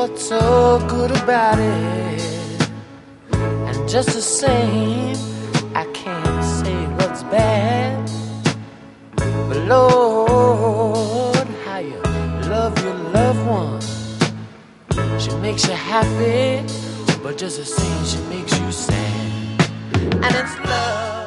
what's so good about it. And just the same, I can't say what's bad. But Lord, how you love your loved one. She makes you happy, but just the same, she makes you sad. And it's love.